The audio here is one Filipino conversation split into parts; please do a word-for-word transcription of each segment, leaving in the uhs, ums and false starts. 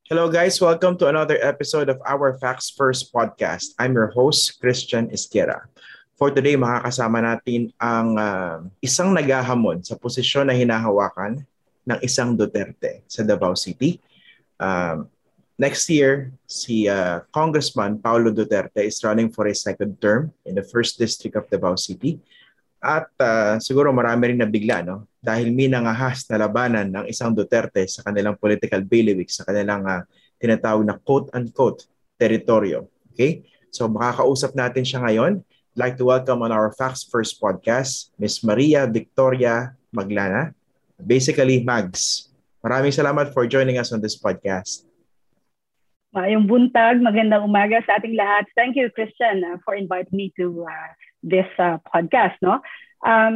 Hello guys, welcome to another episode of our Facts First podcast. I'm your host, Christian Esquera. For today, makakasama natin ang uh, isang naghahamon sa posisyon na hinahawakan ng isang Duterte sa Davao City. Um, next year, si uh, Congressman Paulo Duterte is running for a second term in the first district of Davao City. At uh, siguro marami rin nabigla, no? Dahil may nangahas na labanan ng isang Duterte sa kanilang political bailiwick, sa kanilang uh, tinatawag na quote-unquote teritoryo. Okay? So makakausap natin siya ngayon. I'd like to welcome on our Facts First podcast, Miss Maria Victoria Maglana, basically Mags. Maraming salamat for joining us on this podcast. Mayong buntag, magandang umaga sa ating lahat. Thank you, Christian, uh, for inviting me to uh, this uh, podcast. No, um,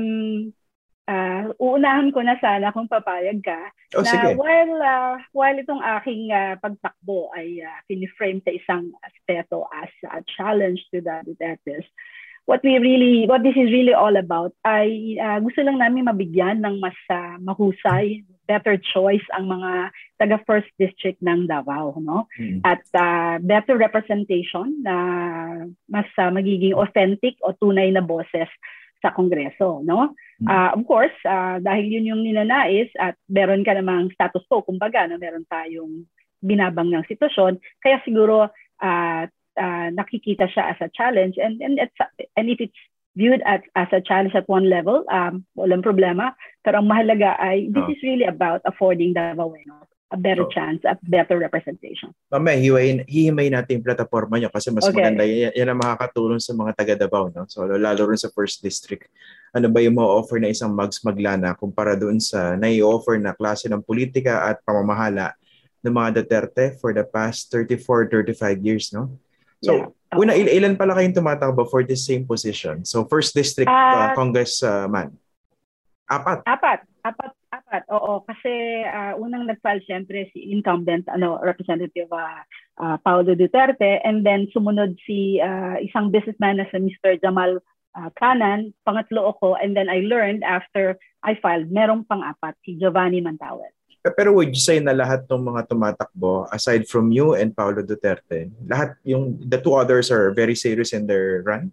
uh, uunahan ko na sana kung papayag ka. Oh, na sige. While, uh, while itong aking uh, pagtakbo ay uh, piniframe sa isang aspeto as a challenge to the Dutertes, what we really, what this is really all about ay uh, gusto lang namin mabigyan ng mas uh, mahusay, better choice ang mga taga First District ng Davao, no? Mm-hmm. At uh, better representation na mas uh, magiging authentic o tunay na boses sa Kongreso, no? Mm-hmm. Uh, of course, uh, dahil yun yung ninanais at meron ka namang status quo, kumbaga, no? Meron tayong binabang ng sitwasyon, kaya siguro uh, uh, nakikita siya as a challenge, and and it's, and if it's viewed as, as a challenge at one level, um, walang problema. Pero ang mahalaga ay, this oh. is really about affording Davaoenos a better oh. chance, a better representation. Mamaya, hiwain, hihimay natin yung plataforma nyo kasi mas okay. maganda. Yan, yan ang makakatulong sa mga taga Davao. No? So, lalo rin sa First District. Ano ba yung ma-offer na isang Mags Maglana kumpara doon sa nai-offer na klase ng politika at pamamahala ng mga Duterte for the past thirty-four, thirty-five years, no? So, yeah. Una, il- ilan pala kayong tumatakbo for this same position? So, First District uh, uh, Congressman. Apat. Apat. Apat. Apat. Oo. Kasi uh, unang nag-file siyempre si incumbent ano, Representative uh, uh, Paulo Duterte, and then sumunod si uh, isang businessman na si Mister Jamal uh, Canan. Pangatlo ako, and then I learned after I filed, merong pang-apat, si Giovanni Mantawel. Pero would you say na lahat ng mga tumatakbo, aside from you and Paulo Duterte, lahat yung, the two others are very serious in their run?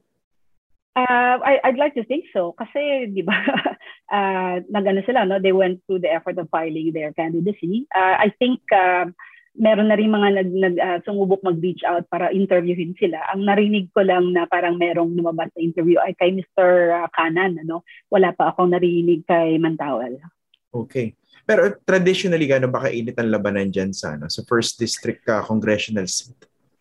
Uh, I, I'd like to think so. Kasi, di ba, uh, nag-ano sila, no? They went through the effort of filing their candidacy. Uh, I think uh, meron na rin mga nag, nag, uh, sumubok mag-reach out para interviewin sila. Ang narinig ko lang na parang merong lumabas na interview ay kay Mister Canan. Ano? Wala pa akong narinig kay Mantawel. Okay. Pero traditionally, gano'n ba kainit ang labanan dyan sa, ano, sa First District uh, Congressional Seat?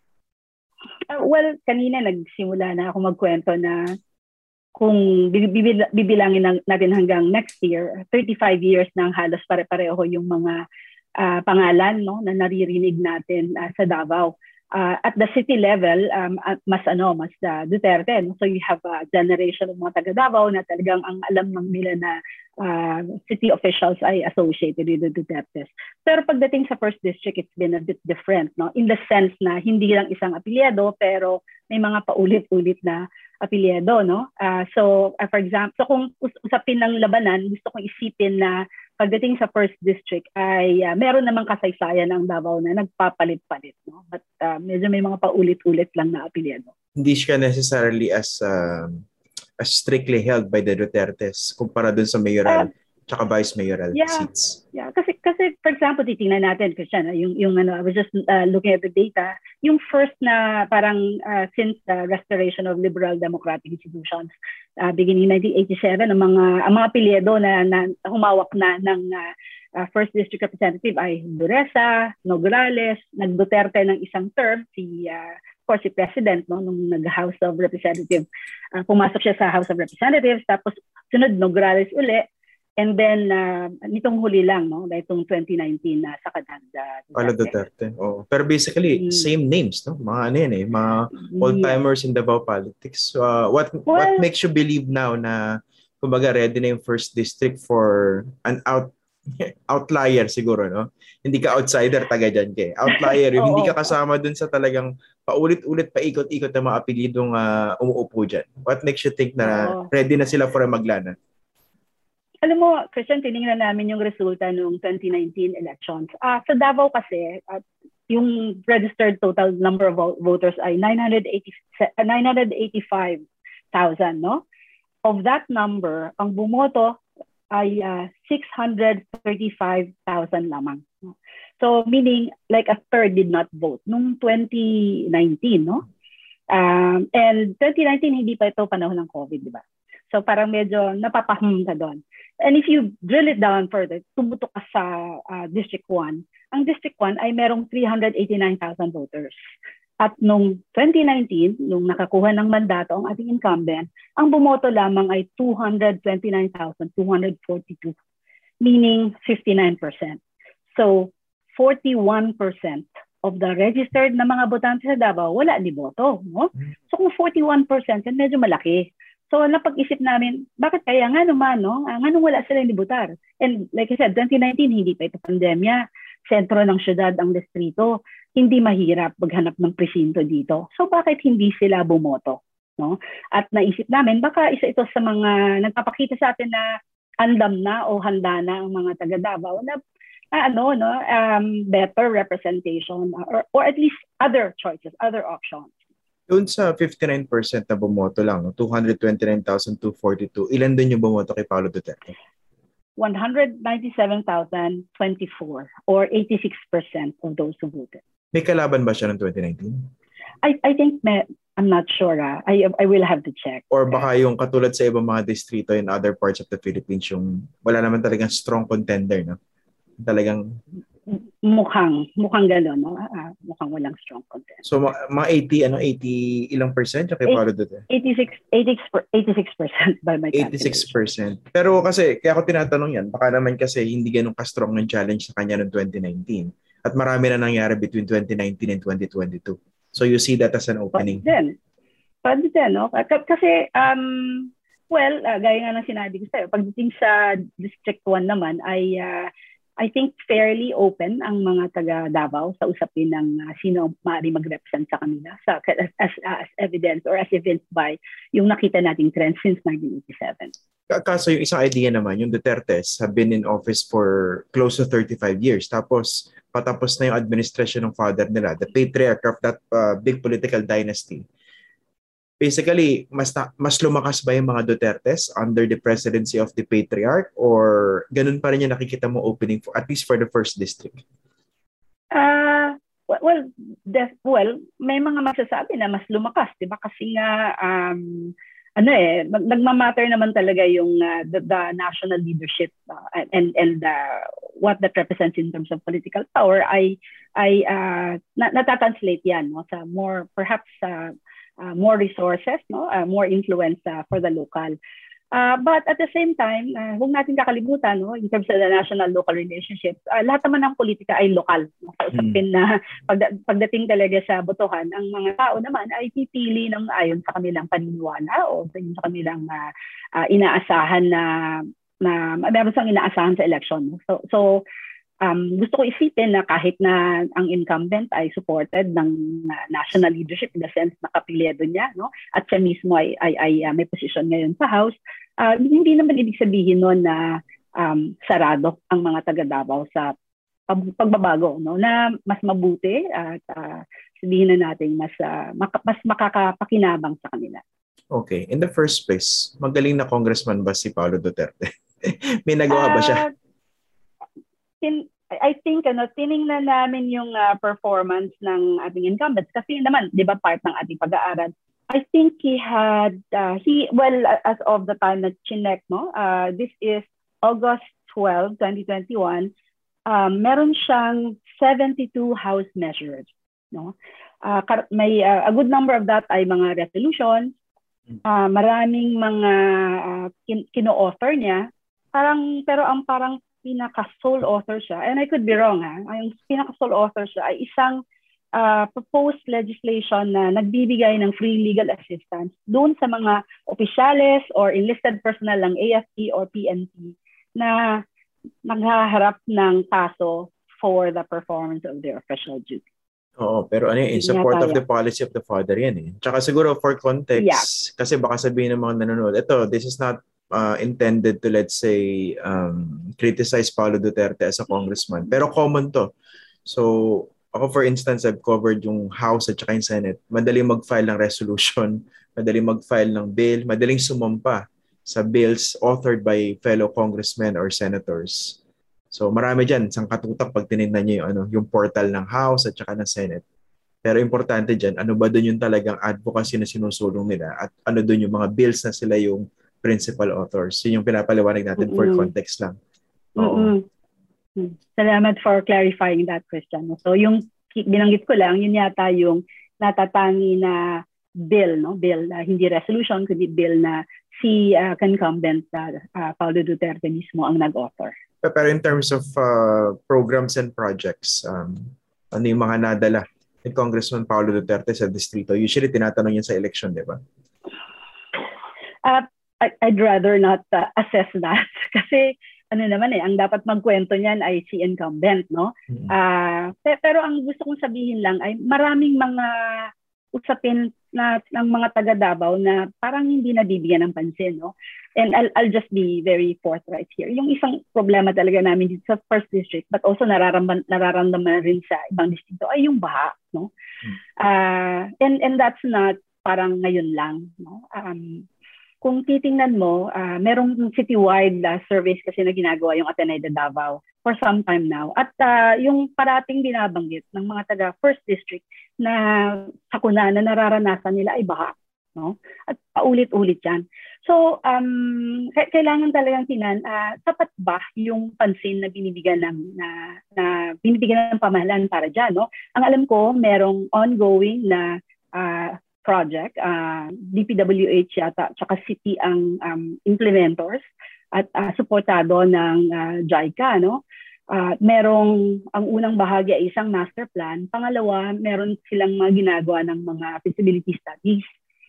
Uh, well, kanina nagsimula na ako magkwento na kung bibil- bibilangin natin hanggang next year, thirty-five years nang halos pare-pareho yung mga uh, pangalan, no, na naririnig natin uh, sa Davao. Uh, at the city level, um, at mas ano, mas uh, Duterte. No? So you have a generation of mga taga Davao na talagang ang alam ng nila na uh, city officials ay associated with the Dutertes. Pero pagdating sa First District, it's been a bit different, no? In the sense na hindi lang isang apelyido, pero may mga paulit-ulit na apelyido, no? Uh, so, uh, for example, so kung us- usapin ng labanan, gusto kong isipin na pagdating sa First District ay uh, meron namang kasaysayan ng Davao na nagpapalit-palit, no? But uh, medyo may mga paulit-ulit lang na apelyido. Hindi siya necessarily as uh, as strictly held by the Dutertes kumpara dun sa mayoral uh, tsaka vice mayoral yeah, seats. Yeah, kasi kasi for example, titingnan natin, Christian, yung yung ano, I was just uh, looking at the data, yung first na parang uh, since the restoration of liberal democratic institutions, uh, beginning nineteen eighty-seven, ang mga ang mga apelyido na, na humawak na ng uh, uh, First District Representative ay Duresa, Nograles, nag-Duterte ng isang term, si uh, of course si President, no, nung nag-House of Representatives, uh, pumasok siya sa House of Representatives, tapos sunod Nograles uli. And then, uh, nitong huli lang, no? Dahil itong twenty nineteen na uh, sa Canada. Paulo Duterte. Oh. Pero basically, mm. same names, no? Mga ano yan eh, mga old-timers yeah. in Davao politics. So, uh, what well, what makes you believe now na, kumbaga, ready na yung First District for an out outlier siguro, no? Hindi ka outsider, taga dyan ka eh. Outlier, yung hindi ka kasama dun sa talagang paulit-ulit, paikot-ikot na mga apelidong uh, umuupo dyan. What makes you think na oh. ready na sila for a Maglana? Alam mo, Christian, tinignan namin yung resulta noong twenty nineteen elections. Uh, sa Davao kasi, uh, yung registered total number of voters ay nine hundred eighty-five thousand, no? Of that number, ang bumoto ay uh, six hundred thirty-five thousand lamang. So meaning like a third did not vote nung twenty nineteen, no? Um, and twenty nineteen, hindi pa ito panahon ng COVID, di ba? So parang medyo napapahum ka doon. And if you drill it down further, tumutok ka sa uh, District one, ang District one ay merong three hundred eighty-nine thousand voters. At nung twenty nineteen, nung nakakuha ng mandato ang ating incumbent, ang bumoto lamang ay two hundred twenty-nine thousand two hundred forty-two, meaning fifty-nine percent. So forty-one percent of the registered na mga botante sa Davao, wala ni boto. No? So kung forty-one percent, yan medyo malaki. So napag-isip namin, bakit kaya nga naman, no? Ah, nga nung wala sila ni Butar. And like I said, twenty nineteen, hindi pa ito pandemya. Sentro ng syudad ang distrito. Hindi mahirap maghanap ng presinto dito. So bakit hindi sila bumoto? No? At naisip namin, baka isa ito sa mga nagpapakita sa atin na andam na o handa na ang mga taga Davao na uh, ano, no, um, better representation or, or at least other choices, other options. Doon sa fifty-nine percent na bumoto lang, two hundred twenty-nine thousand two hundred forty-two, ilan din yung bumoto kay Paulo Duterte? one hundred ninety-seven thousand twenty-four or eighty-six percent of those who voted. May kalaban ba siya ng twenty nineteen? I I think may, I'm not sure. Ah. I I will have to check. Or baka yung katulad sa ibang mga distrito in other parts of the Philippines, yung wala naman talagang strong contender, no? Talagang mukhang mukhang gano'n, no? Uh, mukhang walang strong contender. So mga eighty ano eighty ilang percent kay Paulo Duterte? eighty-six eighty-six percent by my calculation. eighty-six percent. Pero kasi kaya ako tinatanong yan, baka naman kasi hindi ganun ka-strong ng challenge sa kanya noong twenty nineteen. At marami na nangyari between twenty nineteen and twenty twenty-two. So you see that as an opening. Pwede din. Pwede din, no? Kasi, um, well, uh, gaya nga ng sinabi ko sa'yo, pagdating sa District one naman ay uh, I think fairly open ang mga taga Davao sa usapin ng uh, sino maaari mag-represent sa kanila sa, as, as, as evidence or as evidenced by yung nakita nating trend since nineteen eighty-seven. Kaso yung isang idea naman, yung Dutertes have been in office for close to thirty-five years. Tapos patapos na yung administration ng father nila, the patriarch of that uh, big political dynasty. Basically, mas, ta- mas lumakas ba yung mga Dutertes under the presidency of the patriarch or ganun pa rin yung nakikita mo opening for, at least for the first district? Uh, well, def- well, may mga masasabi na mas lumakas, di ba? Kasi nga, um, ano eh, nagmamatter naman talaga yung uh, the, the national leadership uh, and and uh, what that represents in terms of political power ay ay uh, na- natatranslate yan, no, sa more perhaps uh, Uh, more resources, no, uh, more influence uh, for the local. Uh, but at the same time, uh, huwag natin kakalimutan, no, in terms of the national-local relationships, uh, lahat naman ng politika ay lokal. No? Sa usapin mm. na pagda- pagdating talaga sa botohan, ang mga tao naman ay pipili ng ayon sa kanilang paniniwala o sa kanilang uh, uh, inaasahan na, na meron sang inaasahan sa election. No? So, so Um, gusto ko isipin na kahit na ang incumbent ay supported ng uh, national leadership in the sense na kapilyedo niya, no? At siya mismo ay, ay, ay uh, may position ngayon sa House, uh, hindi naman ibig sabihin nun na um, sarado ang mga taga Davao sa pag- pagbabago, no? Na mas mabuti at uh, sabihin na natin mas, uh, mak- mas makakapakinabang sa kanila. Okay. In the first place, magaling na congressman ba si Paulo Duterte? May nagawa ba siya? Uh, In, I think ano, tiningnan namin yung uh, performance ng ating incumbents kasi naman, di ba, part ng ating pag-aaral. I think he had, uh, he, well, as of the time na chinek, no, uh, this is August twelfth, twenty twenty-one, um, meron siyang seventy-two house measures. No? Uh, may, uh, a good number of that ay mga resolutions, uh, maraming mga uh, kin- kino-author niya, parang, pero ang parang pinaka-sole author siya, and I could be wrong, ha? Yung pinaka-sole author siya ay isang uh, proposed legislation na nagbibigay ng free legal assistance doon sa mga opisyales or enlisted personnel ng A F P or P N P na naghaharap ng kaso for the performance of their official duty. Oo, pero ano yun, in support of the policy of the father yan eh. Tsaka siguro for context, yeah. Kasi baka sabihin ng mga nanonood, ito, this is not Uh, intended to, let's say, um, criticize Paulo Duterte as a congressman. Pero common to. So, Ako for instance, I've covered yung House at saka yung Senate. Madaling mag-file ng resolution, madaling mag-file ng bill, madaling sumampa sa bills authored by fellow congressmen or senators. So marami dyan, sangkatutak pag tinignan niyo yung, ano, yung portal ng House at saka ng Senate. Pero importante dyan, ano ba doon yung talagang advocacy na sinusulong nila at ano doon yung mga bills na sila yung principal authors. Yun yung pinapaliwanag natin for Mm-mm. context lang. Oo. Salamat for clarifying that, Christian. So yung binanggit ko lang, yun yata yung natatangi na bill, no? Bill, uh, hindi resolution, kundi bill na si uh, incumbent uh, uh, Paulo Duterte mismo ang nag-author. Pero in terms of uh, programs and projects, um, ano yung mga nadala ni Congressman Paulo Duterte sa distrito? Usually tinatanong yun sa election, di ba? Uh, I'd rather not uh, assess that kasi ano naman eh, ang dapat magkwento niyan ay si incumbent, no? Mm-hmm. Uh, pero ang gusto kong sabihin lang ay maraming mga usapin na ng mga taga Davao na parang hindi nabibigyan ng pansin, no? And I'll, I'll just be very forthright here. Yung isang problema talaga namin dito sa first district, but also nararamdaman, nararamdaman rin sa ibang distrito ay yung baha, no? Mm-hmm. Uh, and, and that's not parang ngayon lang, no? Um, Kung titingnan mo, uh, merong citywide uh, surveys kasi na ginagawa yung Ateneo de Davao for some time now. At uh, yung parating binabanggit ng mga taga First District na sakuna na nararanasan nila ay baha. No? At paulit-ulit yan. So, um, k- kailangan talagang tinan, uh, sapat ba yung pansin na binibigyan ng, na, na binibigyan ng pamahalaan para dyan? No? Ang alam ko, merong ongoing na uh, project, uh, D P W H yata, tsaka city ang um, implementors at uh, suportado ng uh, JICA, no? Uh, merong, ang unang bahagi ay isang master plan. Pangalawa, meron silang mga ginagawa ng mga feasibility studies.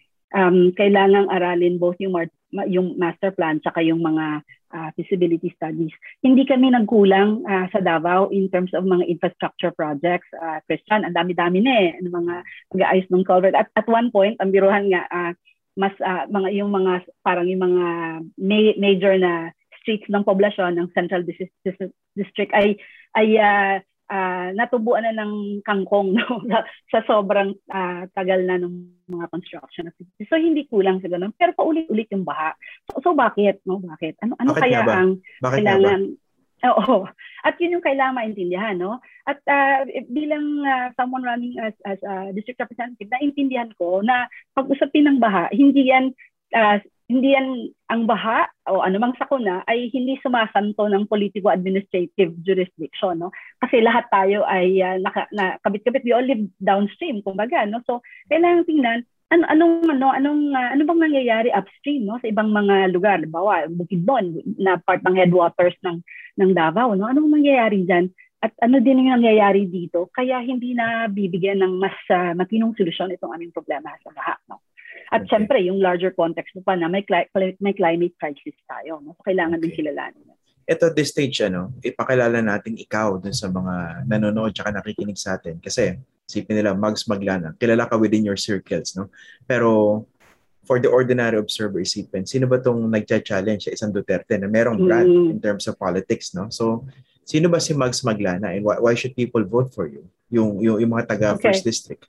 Um, kailangang aralin both yung, yung master plan tsaka yung mga uh, feasibility studies. Hindi kami nagkulang uh, sa Davao in terms of mga infrastructure projects. Uh, Christian, ang dami-dami na eh, ng mga pag-aayos ng culvert. At at one point, ang biruhan nga, uh, mas uh, mga yung mga parang yung mga ma- major na streets ng poblasyon ng Central Dis- Dis- District ay ay uh, uh, natubuan na ng kangkong, no? sa sobrang uh, tagal na ng mga construction activities. So hindi kulang sa ganun. Pero paulit-ulit yung baha. So, so bakit? No? Bakit? Ano, ano bakit kaya ang bakit kailangan? Oo. At yun yung kailangan maintindihan. No? At uh, bilang uh, someone running as, as a district representative, naintindihan ko na pag-usapin ng baha, hindi yan uh, hindi yan ang baha o anumang sakuna ay hindi sumasanto ng politico-administrative jurisdiction, no? Kasi lahat tayo ay uh, naka, na, kabit-kabit, we all live downstream, kumbaga, no? So, kailangan tingnan, ano, anong, ano, anong, uh, ano bang nangyayari upstream, no? Sa ibang mga lugar, bawa, Bukidnon, na part ng headwaters ng, ng Davao, no? Anong nangyayari dyan? At ano din yung nangyayari dito? Kaya hindi na bibigyan ng mas uh, matinong solusyon itong aming problema sa baha, no? At okay. Siyempre, yung larger context mo pa na may, cli- may climate crisis tayo. No? So, kailangan okay. din kilalanin. Ito, this stage, ano, ipakilala natin ikaw dun sa mga nanonood at nakikinig sa atin. Kasi, isipin nila, Mags Maglana, kilala ka within your circles. No? Pero, for the ordinary observer, isipin, sino ba itong nagcha-challenge sa isang Duterte na merong brand mm. in terms of politics? No? So, sino ba si Mags Maglana and why, why should people vote for you? Yung, yung, yung mga taga okay. First District.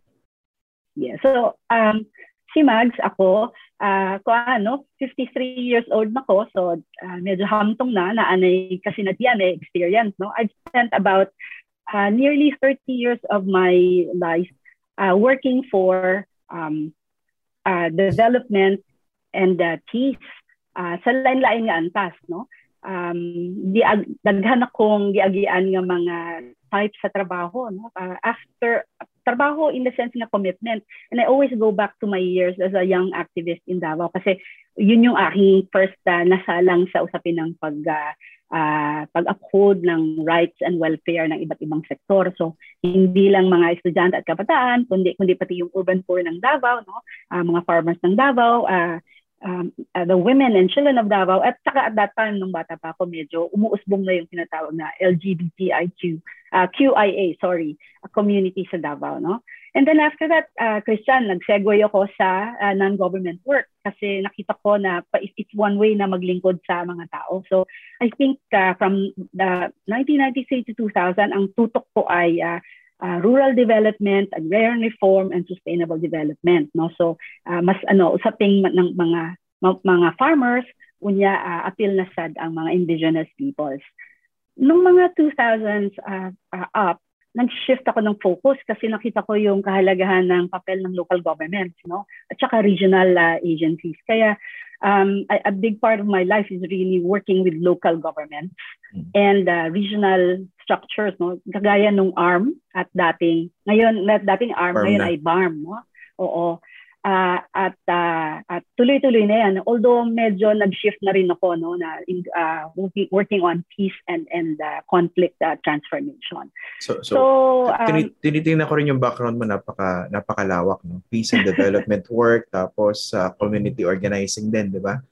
Yeah, so, um, si Mags, ako, uh, ko ano, fifty-three years old na ko, so uh, medyo hamtong na, naanay kasi na diyan eh, experience, no? I've spent about uh, nearly thirty years of my life uh, working for um, uh, development and uh, peace uh, sa lain-lain nga antas, no? Um, di daghan akong giagian nga mga types sa trabaho, no? Uh, after trabaho in the sense na commitment. And I always go back to my years as a young activist in Davao kasi yun yung aking first uh, nasalang sa usapin ng pag, uh, uh, pag-uphold ng rights and welfare ng iba't ibang sektor. So, hindi lang mga estudyante at kabataan, kundi, kundi pati yung urban poor ng Davao, no? Uh, mga farmers ng Davao, uh, Um, uh, the women and children of Davao, at saka at that time nung bata pa ako medyo umuusbong na yung tinatawag na L G B T I Q, uh, Q I A, sorry, a community sa Davao, no? And then after that, uh, Christian, nag-segue ako sa uh, non-government work kasi nakita ko na it's one way na maglingkod sa mga tao. So I think uh, from the nineteen ninety-three to two thousand, ang tutok ko ay uh, uh, rural development, agrarian reform, and sustainable development. No? So, uh, mas ano, usaping ng mga, mga farmers, unya, uh, appeal na sad ang mga indigenous peoples. Nung mga two thousands uh, uh, up, nag-shift ako ng focus kasi nakita ko yung kahalagahan ng papel ng local governments, no? At saka regional uh, agencies. Kaya um, a, a big part of my life is really working with local governments and uh, regional structures, no? Kagaya nung A R M at dating, ngayon, dating A R M, Barm ngayon na. ay B A R M, no? Oo. Uh, at uh, at tuloy-tuloy na yan. Although medyo nag-shift na rin ako, no, na uh, working on peace and and uh, conflict uh, transformation. So so, so um, tinitingnan ko rin yung background mo, napaka napakalawak, no? Peace and development work, tapos uh, community organizing din, di ba?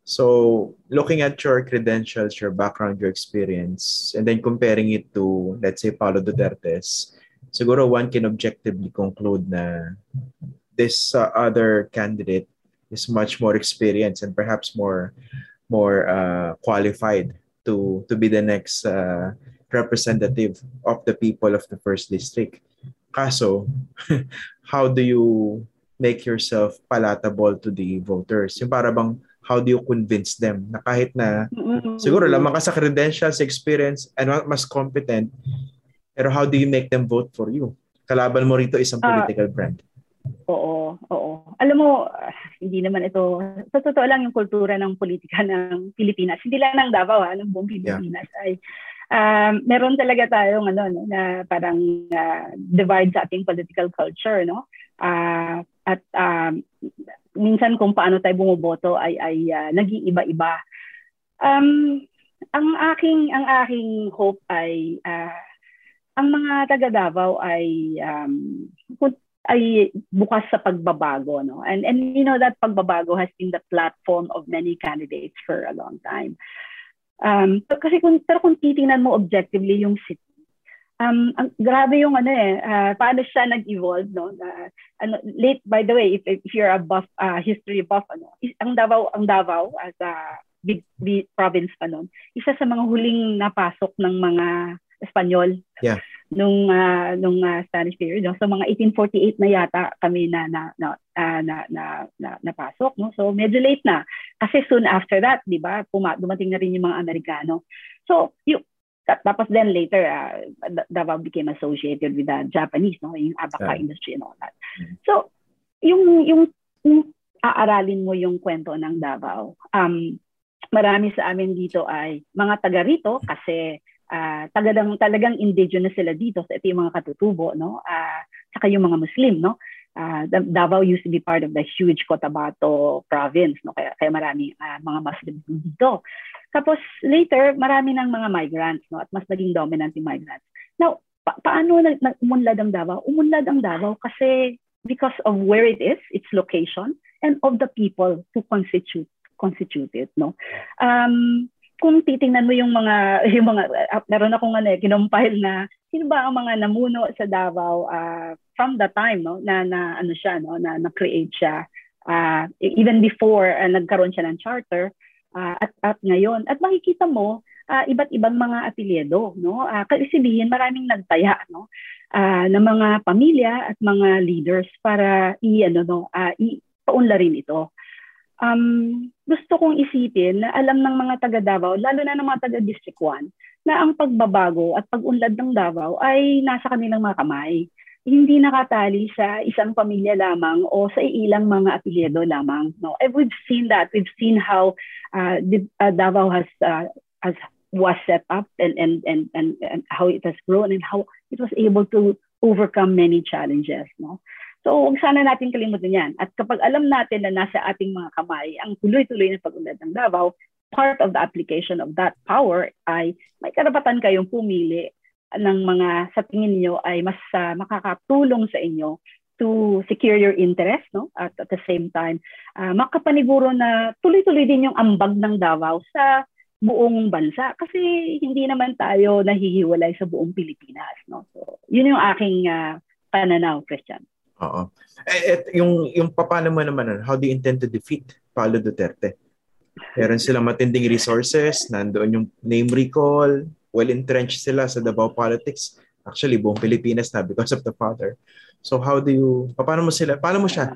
So looking at your credentials, your background, your experience, and then comparing it to, let's say, Paulo Duterte's, siguro one can objectively conclude na this uh, other candidate is much more experienced and perhaps more more uh, qualified to to be the next uh, representative of the people of the first district. Kaso, how do you make yourself palatable to the voters? Yung para bang, how do you convince them na kahit na siguro lamang ka sa credentials, experience, and mas competent, pero how do you make them vote for you? Kalaban mo rito isang political uh, brand. Oo, oo. Alam mo, uh, hindi naman ito, sa totoo lang yung kultura ng politika ng Pilipinas, hindi lang ng Davao, ha, ng buong Pilipinas, yeah. ay um, meron talaga tayong ano, no, na parang uh, divide sa ating political culture, no? Uh, at um, minsan kung paano tayo bumoboto ay, ay uh, nag-iiba-iba. Um, ang aking, ang aking hope ay uh, ang mga taga Davao ay um, ay bukas sa pagbabago, no? And and you know that pagbabago has been the platform of many candidates for a long time. Um, kasi kung pero kung titingnan mo objectively yung city, um, ang, grabe yung ano eh, uh, paano siya nag-evolve, no? Uh, ano, late, by the way, if if you're a buff, uh, history buff, ano, ang Davao, ang Davao as a big, big province pa noon, isa sa mga huling napasok ng mga Espanyol. Yeah. Nung uh, nung uh, Spanish period, no? So mga eighteen forty-eight na yata kami na na na uh, na, na, na napasok, no? So medyo late na kasi soon after that, 'di ba? Puma dumating na rin yung mga Amerikano. So yung tapos then later uh, Davao became associated with the Japanese, no? Yung abaca yeah. industry and all that. So yung yung, yung aaralin mo yung kwento ng Davao. Um marami sa amin dito ay mga taga rito kasi Uh, talagang talagang indigenous sila dito, so ito yung mga katutubo, no? Uh, saka yung mga Muslim, no? Uh, Davao used to be part of the huge Cotabato province, no? Kaya kaya marami uh, mga Muslims dito. Tapos later, marami ng mga migrants, no? At mas naging dominant yung migrants. Now, pa paano nag umunlad ang Davao? Umunlad ang Davao kasi because of where it is, its location, and of the people who constitute constitute it, no? Um kung titingnan mo yung mga yung mga uh, meron akong ano eh, kinompile na sino ba ang mga namuno sa Davao uh, from the time, no, na na ano siya, no, na na-create siya uh, even before uh, nagkaroon siya ng charter uh, at at ngayon, at makikita mo uh, iba't ibang mga apelyido, no, uh, kasi sabihin maraming nagtaya, no, uh, ng mga pamilya at mga leaders para i ano no uh, ipaunlarin ito. Um, gusto kong isipin na alam ng mga taga Davao, lalo na ng mga taga District one, na ang pagbabago at pag-unlad ng Davao ay nasa kanilang mga kamay. Hindi nakatali sa isang pamilya lamang o sa ilang mga apelyido lamang. No? And we've seen that. We've seen how uh, the, uh, Davao has, uh, has was set up and, and, and, and, and how it has grown and how it was able to overcome many challenges. No? So, huwag sana natin kalimutan yan. At kapag alam natin na nasa ating mga kamay ang tuloy-tuloy na pag-unlad ng Davao, part of the application of that power ay may karapatan kayong pumili ng mga sa tingin niyo ay mas uh, makakatulong sa inyo to secure your interest, no? At at the same time, uh, makapaniguro na tuloy-tuloy din yung ambag ng Davao sa buong bansa kasi hindi naman tayo nahihiwalay sa buong Pilipinas, no? So, yun yung aking uh, pananaw, Christian. Oo. Eh, et, yung, yung paano mo naman, how do you intend to defeat Paulo Duterte? Meron silang matinding resources, nandoon yung name recall, well-entrenched sila sa Davao politics. Actually, buong Pilipinas na because of the father. So how do you, paano mo sila, paano mo siya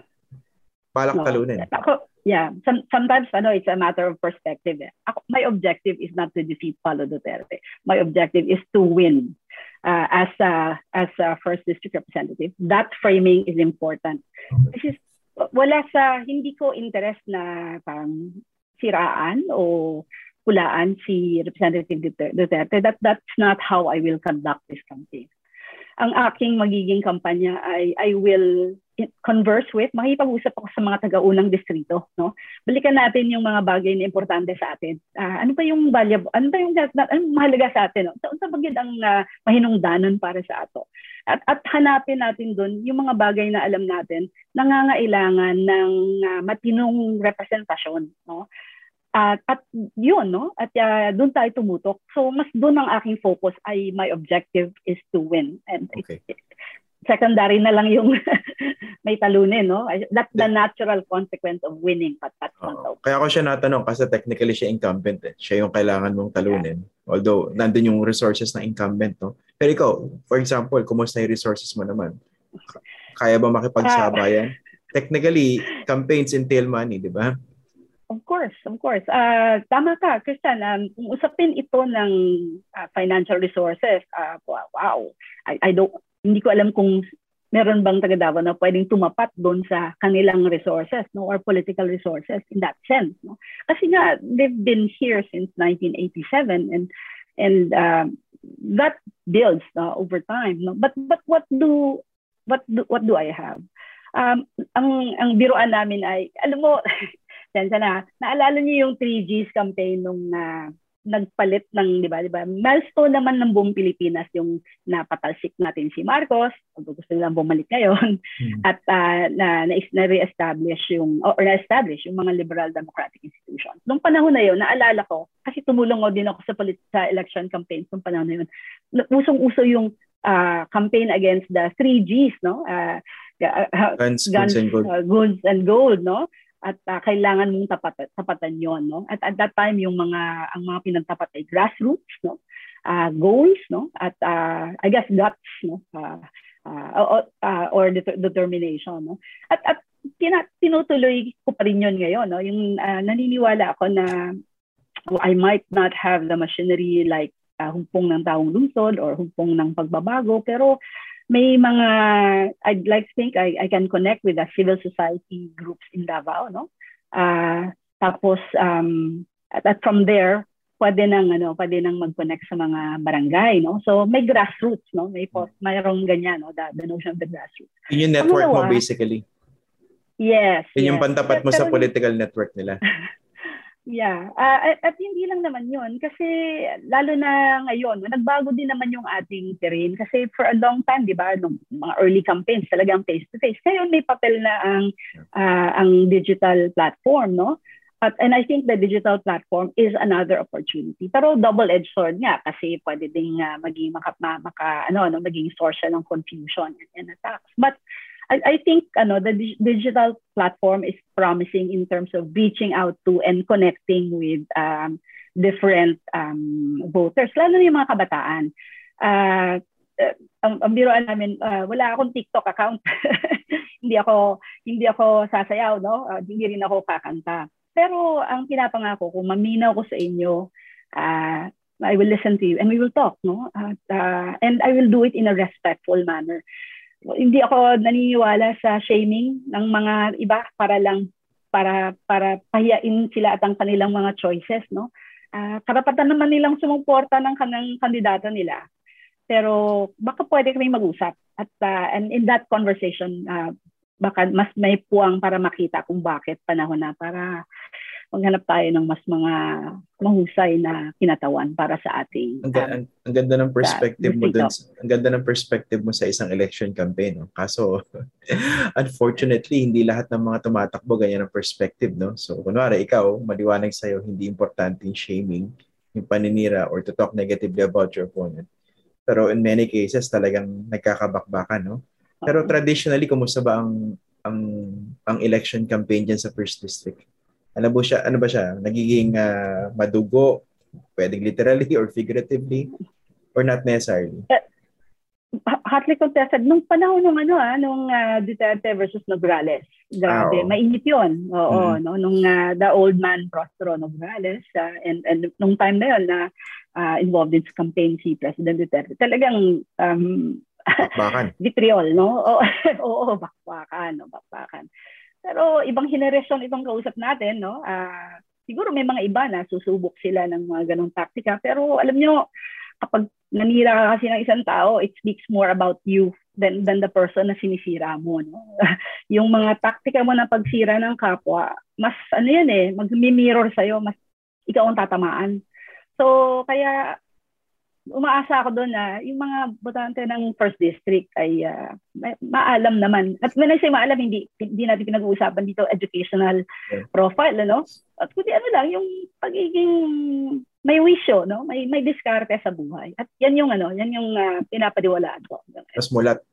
balak No. talunin? Ako, yeah, Some, sometimes ano, it's a matter of perspective. Eh. Ako, my objective is not to defeat Paulo Duterte. My objective is to win uh, as a as a first district representative. That framing is important. This is wala sa hindi ko interest na parang siraan o pulaan si Representative Duterte. That that's not how I will conduct this campaign. Ang aking magiging kampanya ay I will converse with, makipag-usap ako sa mga taga-unang distrito, no? Balikan natin yung mga bagay na importante sa atin. Uh, ano ba yung valuable, ano ba yung ano mahalaga sa atin, no? Sa unsa bagay ang uh, mahinungdanon para sa ato. At at hanapin natin doon yung mga bagay na alam natin nangangailangan ng uh, matinong representasyon, no? At at yun, no? At uh, doon tayo tumutok. So mas doon ang aking focus ay my objective is to win. And okay. it, it, secondary na lang yung may talunin, no? That's the natural consequence of winning, but that's not uh, Kaya ako siya natanong kasi technically siya incumbent eh. Siya yung kailangan mong talunin. Yeah. Although nandun yung resources na incumbent, no? Pero ikaw, for example, kumusta yung resources mo naman? Kaya ba makipagsabayan? Uh, technically, campaigns entail money, di ba? Of course, of course. Uh, tama ka, Christian. Um, kung usapin ito ng uh, financial resources, uh, wow, I, I don't, hindi ko alam kung meron bang taga Davao na pwedeng tumapat doon sa kanilang resources, no, or political resources in that sense, no. Kasi nga they've been here since nineteen eighty-seven, and and uh, that builds uh, over time, no. But but what do what do what do I have? Um, ang ang biruan namin ay, alam mo. Sensa na, naalala niyo yung three Gs campaign nung uh, nagpalit ng, di ba, di ba? Milestone naman ng buong Pilipinas yung napatalsik natin si Marcos, kung gusto nilang bumalik ngayon, hmm. at uh, na, na, na-re-establish yung, or na-establish yung mga liberal democratic institutions. Nung panahon na yun, naalala ko, kasi tumulong ko din ako sa, polit- sa election campaigns nung panahon na yun, usong-uso yung uh, campaign against the three Gs, no? Uh, uh, guns, guns, guns and gold. Uh, guns and gold, no? At uh, kailangan mong tapat, tapatan yon, no? At at that time yung mga ang mga pinagtapat ay grassroots, no? Uh, goals, no? At uh, I guess guts, no? Uh, uh, uh, or det- determination, no? At at tina- tinutuloy ko pa rin yun ngayon, no? Yung uh, naniniwala ako na well, I might not have the machinery like uh, humpong ng taong lungsod or humpong ng pagbabago, pero may mga, I'd like to think I, I can connect with the civil society groups in Davao, no? Uh, tapos, um, at, at from there, pwede nang, ano, pwede nang mag-connect sa mga barangay, no? So, may grassroots, no? May post, mayroong ganyan, no? The, the notion of the grassroots. Yun yung network mo, basically. Yes. Yun yes. yung pantapat mo pero, sa political network nila. Yeah. Uh, at, at hindi lang naman yun. Kasi lalo na ngayon, nagbago din naman yung ating terrain. Kasi for a long time, di ba, nung mga early campaigns, talagang face-to-face. Ngayon may papel na ang, uh, ang digital platform, no? At, and I think the digital platform is another opportunity. Pero double-edged sword nga kasi pwede ding uh, maging maka, maka, ano, ano, maging source ng confusion and, and attacks. But I, I think ano, the di- digital platform is promising in terms of reaching out to and connecting with um, different um, voters, lalo na yung mga kabataan. Uh, uh, ang, ang biroan namin, uh, wala akong TikTok account. hindi ako hindi ako sasayaw, no? Uh, hindi rin ako kakanta. Pero ang pinapangako ko, maminaw ko sa inyo, uh, I will listen to you and we will talk, no? At, uh, and I will do it in a respectful manner. Hindi ako naniniwala sa shaming ng mga iba para lang para para pahiyain sila at ang kanilang mga choices, no? Uh, karapatan naman nilang sumuporta ng kanang kandidato nila. Pero baka pwede kami mag-usap at uh, and in that conversation uh, baka mas may puwang para makita kung bakit panahon na para maghanap tayo ng mas mga mahusay na kinatawan para sa ating ang, um, ang, ang ganda ng perspective mo dun, ang ganda ng perspective mo sa isang election campaign, no? Kaso unfortunately hindi lahat ng mga tumatakbo ganyan ang perspective, no? So kunwari ikaw maliwanag sa iyo hindi importante yung shaming, yung paninira or to talk negatively about your opponent. Pero in many cases talagang nagkakabakbakan, no? Pero traditionally kumusta ba ang ang ang election campaign diyan sa first district? Ano ba siya? Ano ba siya? Nagiging uh, madugo, pwedeng literally or figuratively or not necessarily? hotly contested nung panahon ng ano ah nung uh, Duterte versus Nograles. Grabe, oh. Mainit 'yon. Oo, mm-hmm. no nung uh, the old man Prospero Nograles uh, and and nung time na 'yon na uh, involved in campaign si President Duterte. Talagang um bakbakan. Vitriol, no? Oo, oo, bakbakan, no, bakbakan. Pero ibang henerasyon itong kausap natin, no? Uh, siguro may mga iba na susubok sila ng mga ganong taktika, pero alam nyo, kapag nanira ka kasi ng isang tao, it speaks more about you than than the person na sinisira mo, no? Yung mga taktika mo na pagsira ng kapwa, mas ano yan eh, mag-mirror sa'yo, mas ikaw ang tatamaan. So, kaya umaasa ako doon na yung mga botante ng first district ay uh, ma- maalam naman. At when I say maalam, hindi, hindi natin pinag-uusapan dito educational yeah. profile, ano? At kundi ano lang, yung pagiging may wisyo, no? May may diskarte sa buhay. At yan yung ano, yan yung uh, pinapadiwalaan ko. Mas mulat.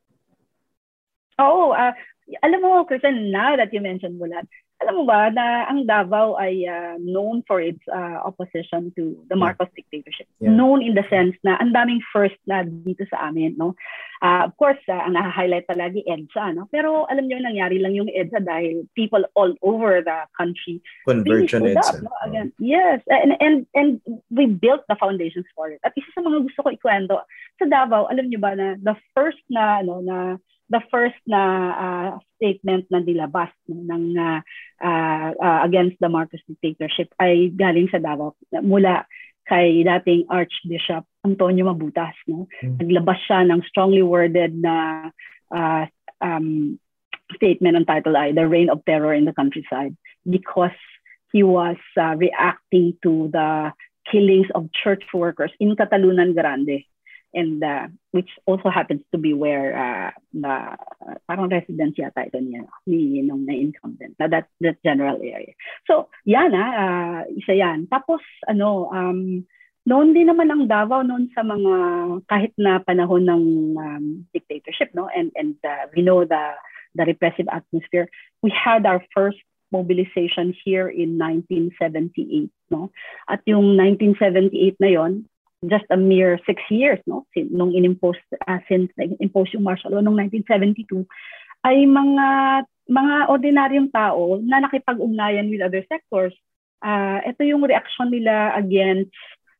Oo, uh, alam mo, Christian, now that you mentioned mulat, alam mo ba na ang Davao ay uh, known for its uh, opposition to the Marcos yeah. dictatorship. Yeah. Known in the sense na ang daming first na dito sa amin, no? Uh, of course, uh, ang na-highlight palagi EDSA, no? Pero alam niyo nangyari lang yung EDSA dahil people all over the country conversion really EDSA. Up, no? Again, yes, and and and we built the foundations for it. At isa sa mga gusto ko ikwento sa Davao, alam niyo ba na the first na ano na the first na uh, statement na nilabas no, ng uh, uh, uh, against the Marcos dictatorship ay galing sa Davao mula kay dating Archbishop Antonio Mabutas, no. Mm-hmm. Naglabas siya ng strongly worded na uh, um, statement entitled ay The Reign of Terror in the Countryside because he was uh, reacting to the killings of church workers in Catalunan Grande. And uh, which also happens to be where uh, the uh, parang residence yata ito niya ni nung na incumbent na that that general area. So yan ah uh, isa yan. Tapos ano um noon din naman ang Davao noon sa mga kahit na panahon ng um, dictatorship, no, and and uh, we know the the repressive atmosphere. We had our first mobilization here in nineteen seventy-eight, no. At yung nineteen seventy-eight na yon, just a mere six years, no? Nung inimpose, uh, since impose yung martial law noong nineteen seventy-two, ay mga mga ordinaryong tao na nakipag-ugnayan with other sectors. Uh, ito yung reaction nila against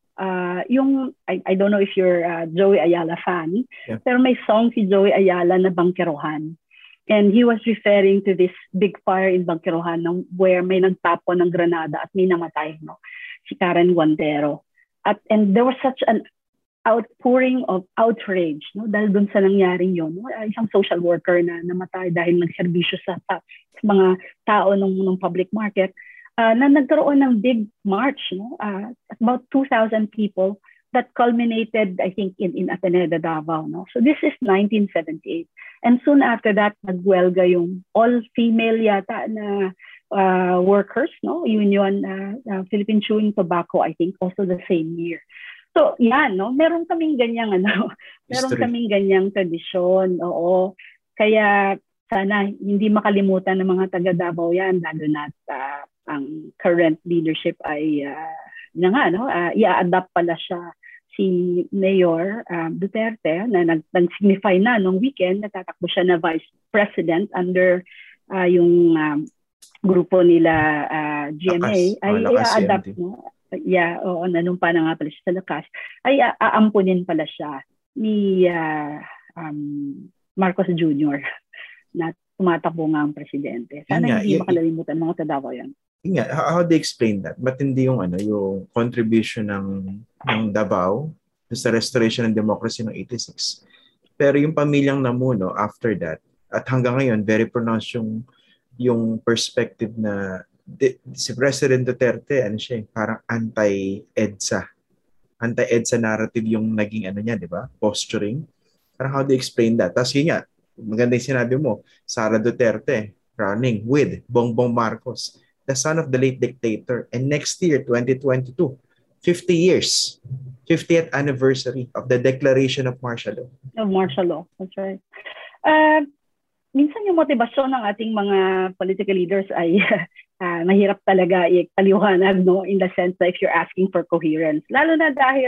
uh, yung, I, I don't know if you're a Joey Ayala fan, yeah. Pero may song si Joey Ayala na Bangkerohan. And he was referring to this big fire in Bangkerohan where may nagtapon ng granada at may namatay, no? Si Karen Guantero. At and there was such an outpouring of outrage, no, dahil dun sa nangyaring yun, no? Isang social worker na namatay dahil nagserbisyo sa, sa, sa mga tao ng, ng public market, uh, na nagkaroon ng big march, no, uh, about two thousand people that culminated, I think, in in Ateneo de Davao, no. So this is nineteen seventy-eight, and soon after that, nagwelga yung all-female yata na Uh, workers, no, union, uh, uh, Philippine Chewing Tobacco, I think, also the same year. So, yan, no, meron kaming ganyang, ano, meron kaming ganyang tradisyon, oo. Kaya, sana hindi makalimutan ng mga taga Davao yan, lalo na uh, ang current leadership ay, uh, na nga, no, uh, i-adapt pala siya si Mayor um, Duterte, na nag-signify na nung weekend, natatakbo siya na Vice President under uh, yung um, grupo nila uh, G M A lakas. Ay oh, i-adapt mo. Yeah, oo, nanumpa na nga pala siya sa lakas. Ay aampunin pala siya ni uh, um, Marcos Junior na tumatakbo nga ang presidente. Sana nga, hindi y- makalalimutan mga Davao yan. Nga, how do you explain that? Ba't hindi yung ano, yung contribution ng ng Davao sa restoration ng democracy ng eighty-six? Pero yung pamilyang namuno after that at hanggang ngayon very pronounced yung yung perspective na di, si President Duterte, ano siya, parang anti-EDSA. Anti-EDSA narrative yung naging ano niya, di ba? Posturing. Parang how do you explain that? Tapos yun nga, maganda yung sinabi mo, Sara Duterte running with Bongbong Marcos, the son of the late dictator. And next year, twenty twenty-two, fifty years, fiftieth anniversary of the declaration of martial law. Of martial law, that's right. Uh, minsan yung motivasyon ng ating mga political leaders ay uh, mahirap talaga i-paliwanag, no, in the sense that if you're asking for coherence. Lalo na dahil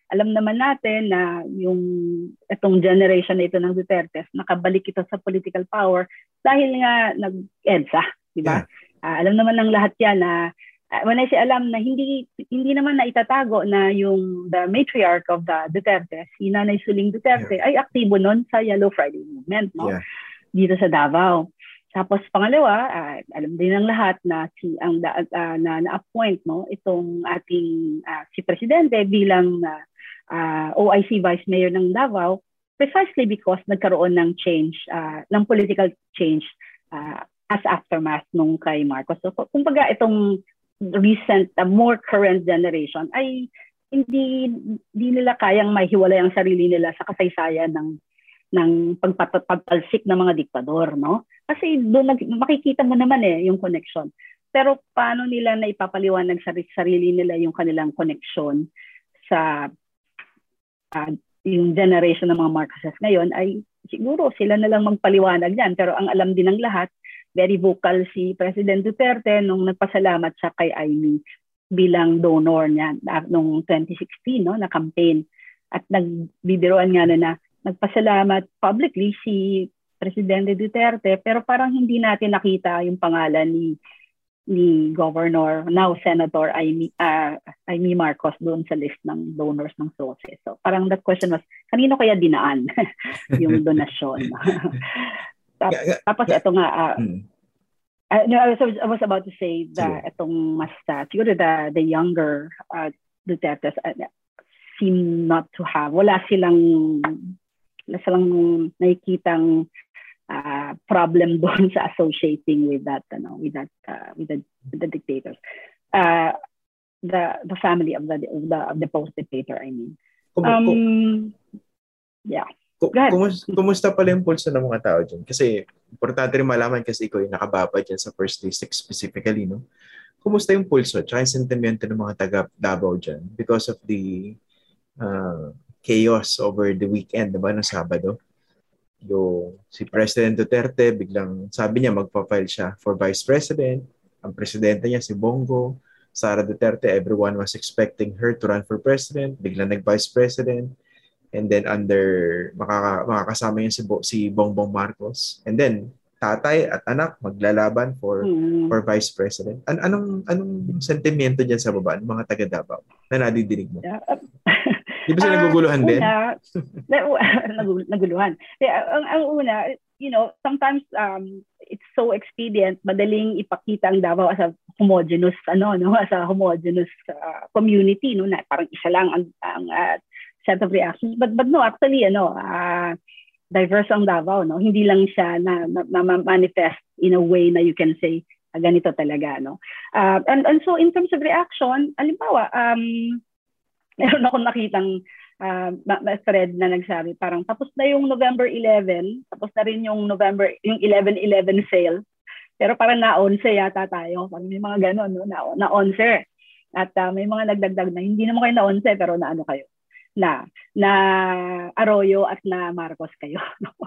alam naman natin na yung itong generation na ito ng Duterte, nakabalik ito sa political power dahil nga nag-EDSA, di ba? Yeah. Uh, alam naman ng lahat yan na uh, when I say alam na hindi hindi naman na itatago na yung the matriarch of the Duterte, si Nanay Suling Duterte, yeah. ay aktibo nun sa Yellow Friday movement, no? Yeah. Dito sa Davao. Tapos pangalawa, uh, alam din ng lahat na si ang uh, na na-appoint no itong ating uh, si presidente bilang uh, uh, O I C Vice Mayor ng Davao precisely because nagkaroon ng change uh, ng political change uh, as aftermath nung kay Marcos. So kumbaga itong recent uh, more current generation ay hindi hindi nila kayang mahiwalay ang sarili nila sa kasaysayan ng ng pagpatalsik ng mga diktador, no? Kasi doon makikita mo naman eh yung connection. Pero paano nila na ipapaliwanag sa sarili nila yung kanilang connection sa uh, yung generation ng mga Marcoses ngayon ay siguro sila na lang magpaliwanag yan. Pero ang alam din ng lahat, very vocal si President Duterte nung nagpasalamat siya kay Aimee bilang donor niya noong twenty sixteen, no, na campaign. At nagbibiroan nga na na nagpasalamat publicly si Presidente Duterte pero parang hindi natin nakita yung pangalan ni ni Governor, now Senator Aimee, uh, Aimee Marcos doon sa list ng donors ng S O S E. So parang that question was, kanino kaya dinaan yung donasyon? Tapos, tapos ito nga, uh, uh, no, I, was, I was about to say that itong mas, uh, siguro the, the younger uh, Duterte uh, seem not to have, wala silang wala silang nakikitang uh, problem doon sa associating with that, ano, with that, uh, with the, with the dictators, uh, the the family of the of the, of the post dictator. I mean, um, yeah. Kumusta, kumusta pala yung pulso ng mga tao dyan? Kasi importante rin malaman kasi ikaw yung nakababa dyan sa first district specifically, no? Kumusta yung pulso at yung sentimento ng mga taga Davao dyan because of the uh, chaos over the weekend, diba, no Sabado? Yung si President Duterte, biglang sabi niya magpa-file siya for Vice President. Ang presidente niya si Bongo, Sara Duterte, everyone was expecting her to run for President. Biglang nag-Vice President. And then under, makaka, makakasama niya si, Bo, si Bongbong Marcos. And then, tatay at anak maglalaban for mm. for Vice President. An anong anong sentimento diyan sa baba ng mga taga Davao na nadidinig mo? Yeah. Di ba sila uh, naguguluhan din? Una, naguluhan. Ang, ang una, you know, sometimes um, it's so expedient, madaling ipakita ang Davao as a homogeneous, ano, no, as a homogeneous uh, community, no, na parang isa lang ang, ang uh, set of reactions. But but no, actually, ano, uh, diverse ang Davao, no? Hindi lang siya na, na, na manifest in a way na you can say ah, ganito talaga, no? Uh, and and so in terms of reaction, halimbawa, um meron akong nakitang uh, thread na nagsabi parang tapos na yung November eleven, tapos na rin yung November yung eleven eleven sale. Pero parang na-onse yata tayo. Parang may mga ganon, no? Na na-onse. At uh, may mga nagdagdag na hindi naman kayo na-onse pero na ano kayo. Na na Arroyo at na Marcos kayo.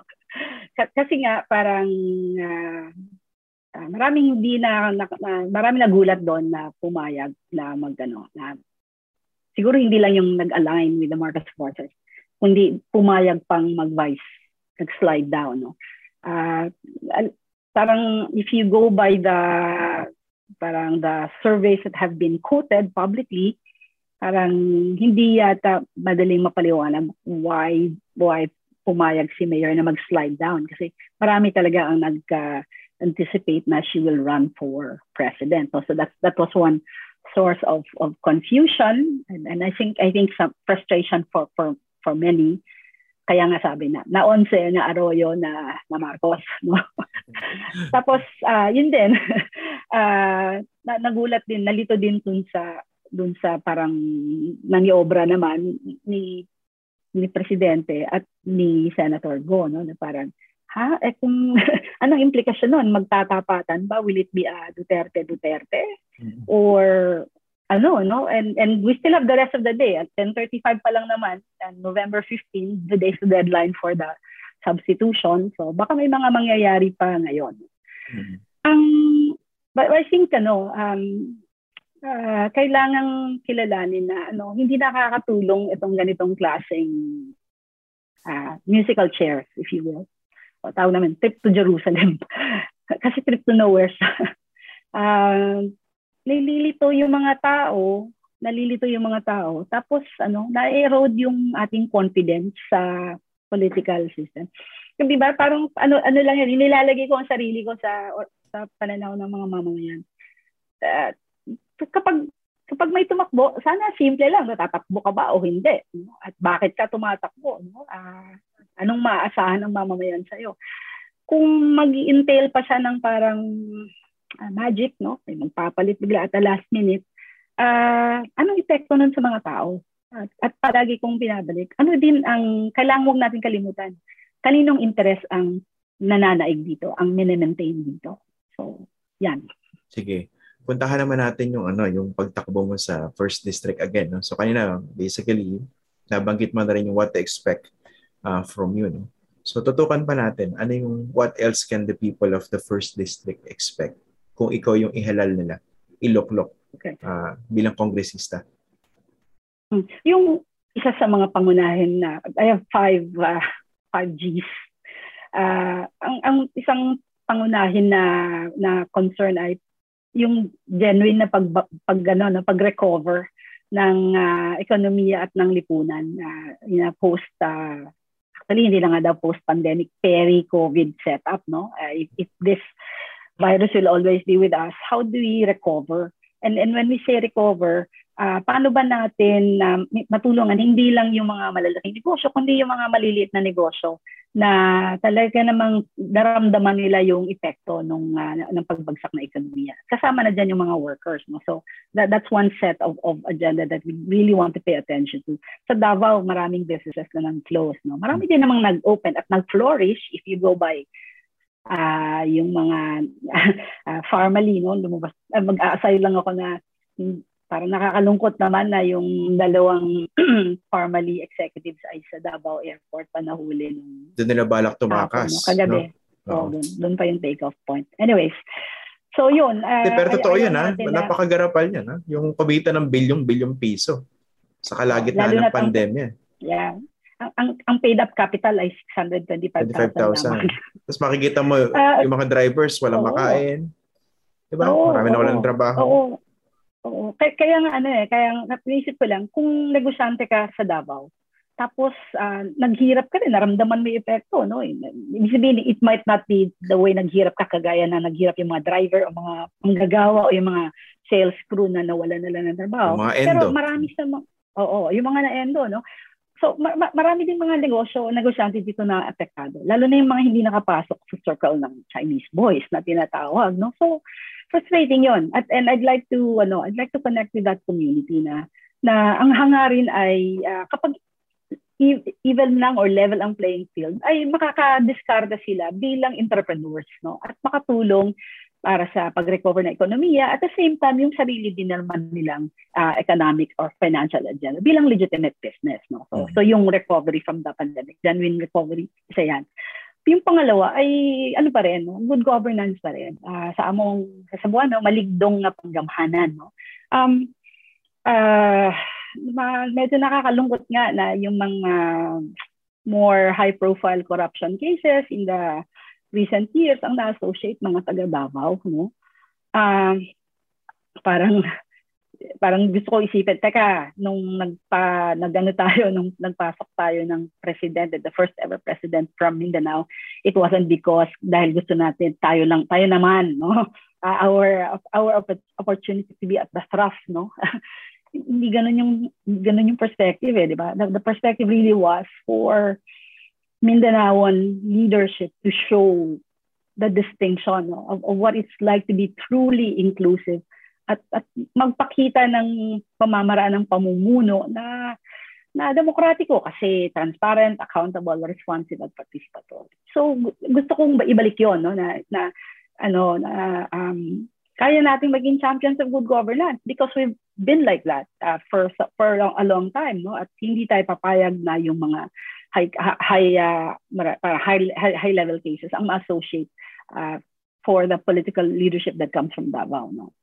Kasi nga parang uh, uh, maraming hindi na, na, na maraming nagulat doon na pumayag na magano na siguro hindi lang yung nag-align with the Marcos forces, kundi pumayag pang mag-vice, nag-slide down, no. Uh, parang if you go by the parang the surveys that have been quoted publicly, parang hindi yata madaling mapaliwanag why why pumayag si Mayor na mag-slide down kasi marami talaga ang nag-anticipate uh, na she will run for president. So that that was one source of of confusion and, and I think I think some frustration for for for many. Kaya nga sabi na na onse na Arroyo na, na Marcos, no? Tapos uh, yun din uh, na, nagulat din, nalito din dun sa dun sa parang nangyobra naman ni ni presidente at ni Senator Go, no, na parang ha eh kung anong implikasyon nun, magtatapatan ba, will it be a Duterte Duterte mm-hmm. or ano, no, and and we still have the rest of the day at ten thirty-five pa lang naman, and November fifteenth the day's the deadline for the substitution, so baka may mga mangyayari pa ngayon. Mm-hmm. um but I think ano um uh, kailangang kilalanin na ano, hindi nakakatulong itong ganitong klaseng uh, musical chairs, if you will. O tawag namin, trip to Jerusalem. Kasi trip to nowhere siya. uh, nililito yung mga tao, nalilito yung mga tao, tapos ano, na-erode yung ating confidence sa political system. Yung diba, parang ano ano lang yan, nilalagay ko ang sarili ko sa sa pananaw ng mga mamamayan. Uh, kapag kapag may tumakbo, sana simple lang, tatakbo ka ba o hindi? No? At bakit ka tumatakbo? No? Uh, anong maaasahan ng mamamayan sa'yo? Kung mag-entail pa siya ng parang uh, magic, no? May magpapalit bigla at the last minute, uh, anong epekto nun sa mga tao? At, at palagi kong binabalik, ano din ang kailangan huwag natin kalimutan? Kaninong interest ang nananaig dito, ang mini-maintain dito? So, yan. Sige. Puntahan naman natin yung ano, yung pagtakbo mo sa first district again, no? So kanina basically nabanggit mo na rin yung what to expect uh, from you, no? So tutukan pa natin ano yung what else can the people of the first district expect kung ikaw yung ihalal nila, iloklok okay. uh, bilang kongresista. Hmm. Yung isa sa mga pangunahin na I have five uh, five G's. Uh, ang ang isang pangunahin na na concern ay yung genuine na pag pag ano, na pag-recover ng uh, ekonomiya at ng lipunan uh, in a post uh, actually hindi lang nga daw post pandemic peri-COVID setup, no? Uh, if, if this virus will always be with us, how do we recover? And and when we say recover, uh, paano ba natin uh, matulungan hindi lang yung mga malalaking negosyo kundi yung mga maliliit na negosyo na talaga namang naramdaman nila yung epekto nung uh, ng pagbagsak na ekonomiya. Kasama na dyan yung mga workers, no? So that that's one set of of agenda that we really want to pay attention to. Sa Davao, maraming businesses na nang close, no? Marami din namang nag-open at nag-flourish if you go by uh, yung mga uh, formally, no? Lumabas, uh, mag-aasayo lang ako na parang nakakalungkot naman na yung dalawang formally executives ay sa Davao Airport pa nahuli. Doon nila balak tumakas. No? Kagabi. No? So, doon, doon pa yung take-off point. Anyways, so yun. Uh, De, pero totoo yan, ha? Na, Napakagarapal yan, ha? Yung pabitan ng bilyong-bilyong piso sa kalagitnaan ng pandemya. Ang, yeah. Ang, ang, ang paid-up capital ay six hundred twenty-five thousand. Tapos makikita mo, uh, yung mga drivers, walang oh, makain. Diba? Oh, Marami na oh, walang trabaho. Oo. Oh, Oo. Kaya, kaya nga ano eh, kaya naisip ko lang, kung negosyante ka sa Davao, tapos uh, naghirap ka rin, naramdaman mo yung epekto, no? Ibig sabihin, it might not be the way naghirap ka kagaya na naghirap yung mga driver o mga manggagawa o yung mga sales crew na nawala nila ng trabaho. Yung mga endo. Pero marami sa mga, oo, yung mga na-endo, no? So ma- marami din mga negosyo, negosyante dito na apektado. Lalo na yung mga hindi nakapasok sa circle ng Chinese boys na tinatawag, no? So frustrating 'yon. At and I'd like to ano, I'd like to connect with that community na na ang hangarin ay uh, kapag even lang or level ang playing field ay makakadiskarda sila bilang entrepreneurs, no? At makatulong para sa pag-recover ng ekonomiya at the same time yung sarili din naman nilang uh, economic or financial agenda bilang legitimate business, no? So, mm-hmm. so yung recovery from the pandemic, genuine recovery, isa yan. Yung pangalawa ay ano pa rin, no? Good governance pa rin. Uh, sa among sa Cebuano, maligdong na panggamhanan, no? Um, uh, medyo nakakalungkot nga na yung mga more high-profile corruption cases in the recent years ang na-associate mga taga Davao, no? Uh, parang parang gusto ko isipin, teka, nung nagpa, nagano tayo, nung nagpasok tayo ng president, the first ever president from Mindanao, it wasn't because dahil gusto natin, tayo lang, tayo naman, no? Uh, our, our opportunity to be at the trough, no? Hindi ganun yung, ganun yung perspective, eh, di ba? The, the perspective really was for Mindanaoan leadership to show the distinction, no, of, of what it's like to be truly inclusive at, at magpakita ng pamamaraan ng pamumuno na na demokratiko kasi transparent, accountable, responsive at participatory. So gusto kong ibalik 'yon, no, na na ano na um kaya nating maging champions of good governance because we've been like that uh, for for a long, a long time, no, at hindi tayo papayag na yung mga high high uh, high, high high level cases ang ma-associate uh, for the political leadership that comes from Davao, no.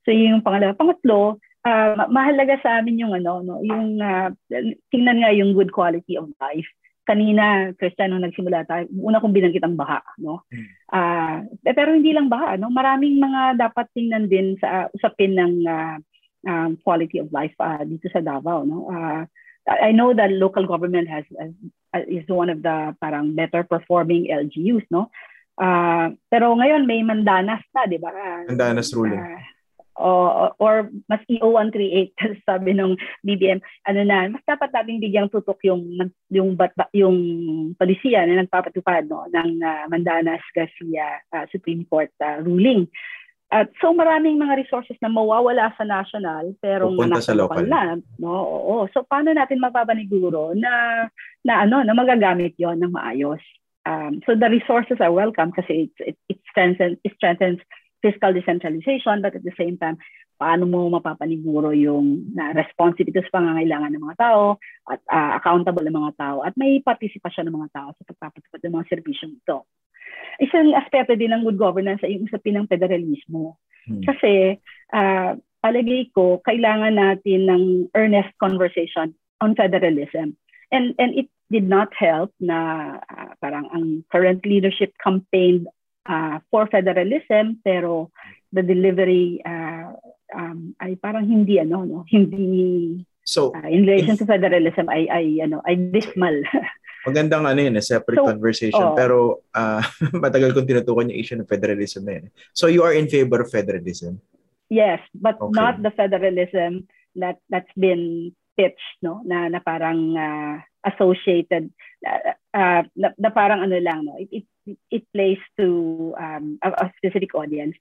So yung pangalawa. Pangatlo, uh, mahalaga sa amin yung ano, no, yung uh, tingnan nga yung good quality of life. Kanina, Christian, nung nagsimula tayo, una kong binanggit ang baha, no? Uh, pero hindi lang baha, no? Maraming mga dapat tingnan din sa uh, usapin ng uh, um, quality of life uh, dito sa Davao, no? Uh, I know that local government has, has is one of the parang better performing L G Us, no? Uh, pero ngayon may mandanas na, di ba? Uh, mandanas ruling. Uh, or, or mas E O one thirty-eight sabi ng B B M, ano na, mas dapat nating bigyang tutok yung yung yung polisiya na nagpapatupad, no, ng uh, Mandanas Garcia uh, Supreme Court uh, ruling. At so maraming mga resources na mawawala sa national pero nasa local na, no? Oo. So paano natin mapapaniguro na na ano, na magagamit 'yon ng maayos? Um, so the resources are welcome kasi it it, it strengthens it strengthens fiscal decentralization, but at the same time, paano mo mapapaniguro yung na responsibility sa pangangailangan ng mga tao at uh, accountable ng mga tao at may partisipasyon ng mga tao sa pagpapatupad ng mga serbisyong ito. Isang aspeto din ng good governance ay yung usapin ng federalismo. Hmm. Kasi uh, palagay ko, kailangan natin ng earnest conversation on federalism. And and it did not help na uh, parang ang current leadership campaigned uh, for federalism, pero the delivery uh, um, ay parang hindi ano, no, hindi so uh, in relation if, to federalism ay ay ano ay dismal. Magandang ano yun, a separate so, conversation. Oh. Pero uh, matagal kong tinutukan yung issue ng federalism na yun. So you are in favor of federalism? Yes, but okay. Not the federalism that that's been pitched, no, na na parang uh, associated uh, uh, na, na parang ano lang, no, it it, it plays to um, a, a specific audience.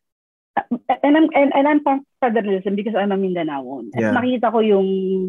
And I'm and, and I'm for federalism because I'm a Mindanaon. At yeah. Makita ko yung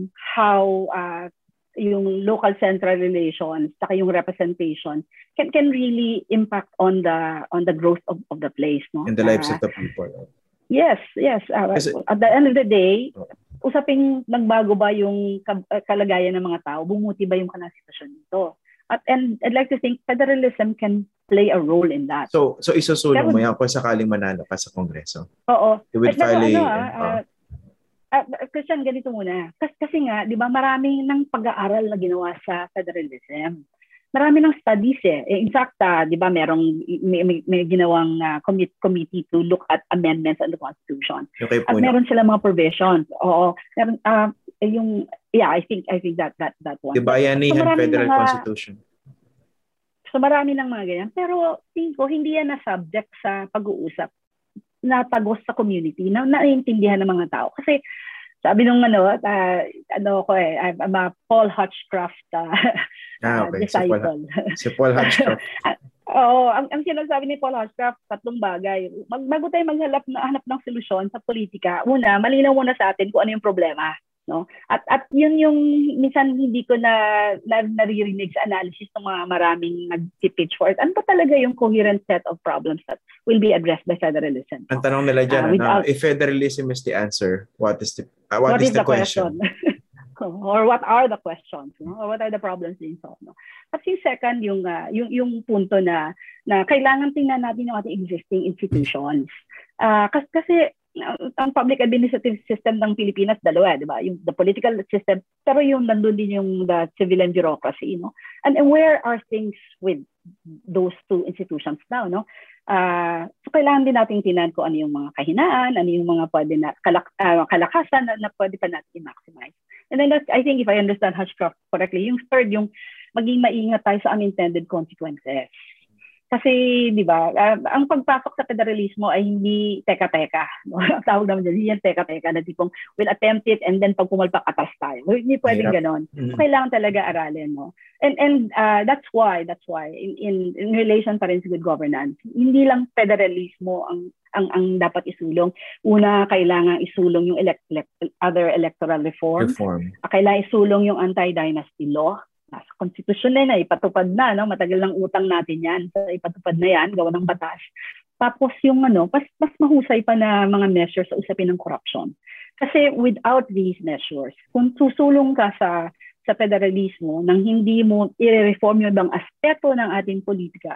how uh, yung local central relations saka yung representation can can really impact on the on the growth of, of the place, no, and the lives uh, of the people. Yes, yes. Uh, at the end of the day, usaping nagbago ba yung kalagayan ng mga tao, bumuti ba yung kanang sitwasyon nito. At and I'd like to think federalism can play a role in that. So so isusulong mo yan kung sakaling manalo ka sa Kongreso. Oo. You will file ano, a, uh, uh, Christian, ganito muna. Kasi, kasi nga, di ba, marami ng pag-aaral na ginawa sa federalism. Marami ng studies eh. In fact, uh, di ba, merong may, may, may ginawang uh, commit, committee to look at amendments on the Constitution. Okay, at meron sila mga provisions. Oo. Meron, uh, yung, yeah, I think I think that that that one. The Bayanihan so, Federal mga, Constitution. So marami ng mga ganyan. Pero tingin ko, hindi yan na subject sa pag-uusap na tagos sa community, na naiintindihan ng mga tao. Kasi sabi nung ano, uh, ano ko eh, I'm a Paul Hutchcraft uh, ah, okay. disciple. Si Paul, si Paul Hutchcraft. Oo, ang, ang sinasabi ni Paul Hutchcraft, tatlong bagay. Mag, bago tayo maghanap na, hanap ng solusyon sa politika, una, malinaw muna sa atin kung ano yung problema. No? At at yun yung minsan hindi ko na, na naririnig sa analysis ng mga maraming nag-pitch for it. Ano pa talaga yung coherent set of problems that will be addressed by federalism? Ang tanong nila dyan, uh, without, ano, if federalism is the answer, what is the uh, what, what is, is the, the question? question? Or what are the questions? No? Or what are the problems being solved? No? At yung second, yung, uh, yung, yung punto na, na kailangan tingnan natin yung ating existing institutions. Uh, kasi, kasi ang public administrative system ng Pilipinas, dalawa, di ba? Yung the political system, pero yung nandun din yung the civilian bureaucracy, no? And, and where are things with those two institutions now, no? Uh, so kailangan din natin tinan kung ano yung mga kahinaan, ano yung mga pwede na kalak, uh, kalakasan na, na pwede pa natin i-maximize. And then that's, I think if I understand Hutchcraft correctly, yung third, yung maging maingat tayo sa unintended consequences. Kasi, di ba, uh, ang pagpasok sa federalismo ay hindi teka-teka. No? Ang tawag naman dyan, hindi yan teka-teka na tipong we'll attempt it and then pag pumalpak atas tayo. Hindi pwedeng ganon. Mm-hmm. So, kailangan talaga aralin, no? And and uh, that's why, that's why, in, in, in relation pa rin sa good governance, hindi lang federalismo ang ang ang dapat isulong. Una, kailangan isulong yung elect, elect, other electoral reform. Reform. Kailangan isulong yung anti-dynasty law. Sa konstitusyon na, na ipatupad na, no? Matagal lang utang natin yan. So, ipatupad na yan, gawa ng batas. Tapos yung ano, mas, mas mahusay pa na mga measures sa usapin ng corruption. Kasi without these measures, kung susulong ka sa sa federalismo nang hindi mo i-reform yung ibang aspeto ng ating politika,